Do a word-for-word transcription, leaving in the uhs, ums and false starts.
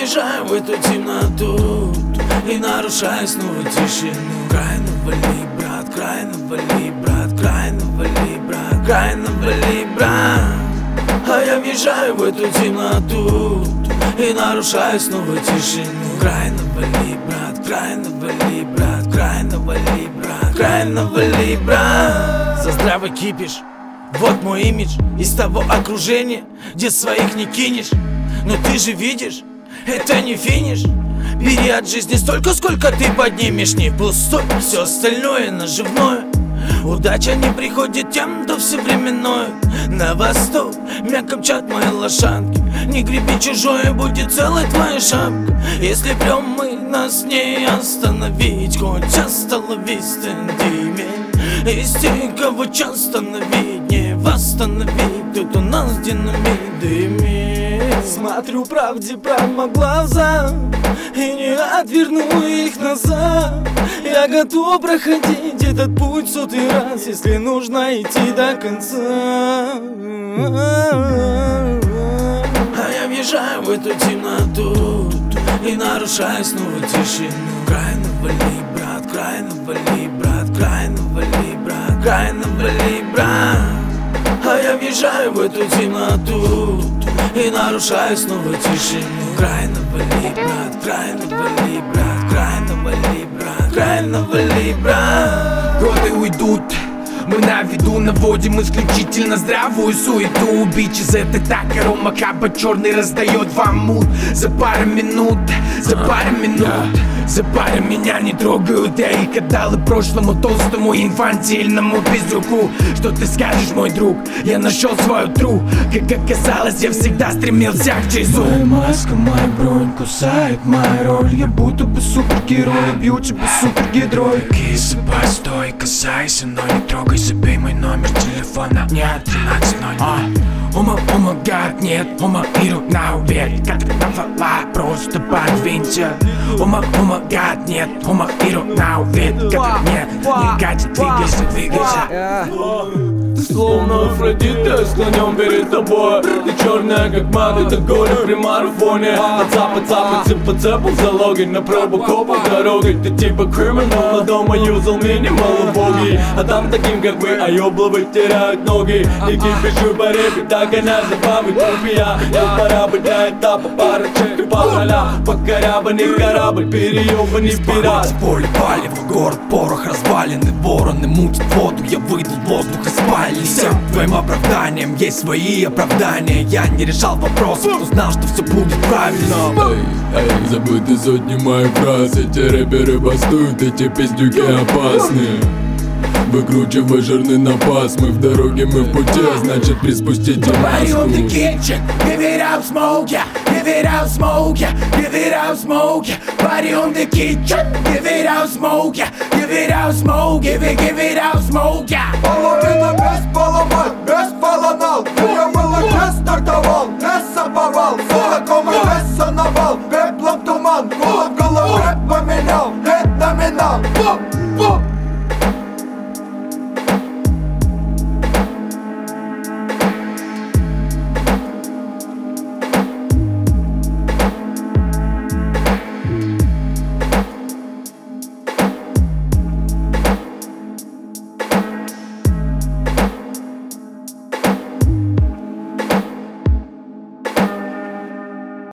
въезжаю в эту темноту и нарушаю снова тишину. Край навали, брат, край навали, брат, край навали, брат, край навали, брат. А я въезжаю в эту темноту и нарушаю снова тишину. Край навали, брат, край навали, брат, край навали, брат, край навали, брат. За здравый кипиш, вот мой имидж из того окружения, где своих не кинешь. Но ты же видишь, это не финиш. Бери от жизни столько, сколько ты поднимешь. Не пустой, все остальное наживное. Удача не приходит тем, кто все временное. На восток мягко мчат мои лошадки. Не греби чужое, будет целой твоя шапка. Если прям мы, нас не остановить. Хоть часто лови стендиме. Из тех, кого часто остановить, не восстановить. Тут у нас динамит дымит. Смотрю правде прямо в глаза и не отверну их назад. Я готов проходить этот путь сотый раз, если нужно идти до конца. А я въезжаю в эту темноту и нарушаю снова тишину. Край навали, брат, край навали, брат, край навали, брат, край навали, брат. А я въезжаю в эту темноту и нарушаю снова тишину. Край навали, брат, край навали, брат, край навали, брат, край навали, брат. Годы уйдут, мы на виду наводим исключительно здравую суету. Бичес это так, арома каба черный раздает вам мут. За пару минут, за пару минут, за пару меня не трогают. Я их отдал и прошлому толстому инфантильному пиздюку. Что ты скажешь, мой друг? Я нашел свою тру. Как оказалось, я всегда стремился к чизу. Моя маска, моя бронь кусает моя роль. Я будто бы супергерой, бью тебя супергидрой. Киса, постой, касайся, но не трогай. Забей мой номер телефона. Нет, тринадцать ноль ноль. Ома, ома, гад, нет, ома, миру на увет. Как ты там фала, просто подвинься. Ома, ома, гад, нет, ома, миру на увет. Как нет, не гадит, двигайся, двигайся. Ты словно Афродита, склонен перед тобой. Ты черная как мат, это горе при марафоне. От запад, запад, цып по цепу, залоги на пробу копу дороги. Ты типа криминал, но дома юзал минимал убогий. А там таким как вы, аёбловы теряют ноги. И кипишу по репе, так она забавы тупия. Я пора быть для этапа, пара чек и пороля. Покорябанный корабль, переёбанный пират. Поле палево, город, порох, развалины, вороны мутят воду. Я выдал воздух и спали. Всем твоим оправданием есть свои оправдания. Я не решал вопросов, кто знал, что все будет правильно. Эй, эй, забыты сотни моих фраз. Эти рэперы бастуют, эти пиздюки опасны. Выкручивай жирный напас. Мы в дороге, мы в пути, а значит приспустите маску. Give it up, smoke, yeah. Give it up, smoke, yeah. Give it up, smoke, yeah. Body on the kitchen. Give it up, smoke, yeah. Give it up, smoke, give it, give it up, smoke, yeah. Половина без поломать, без полонал. Я молодец, стартовал, не саповал.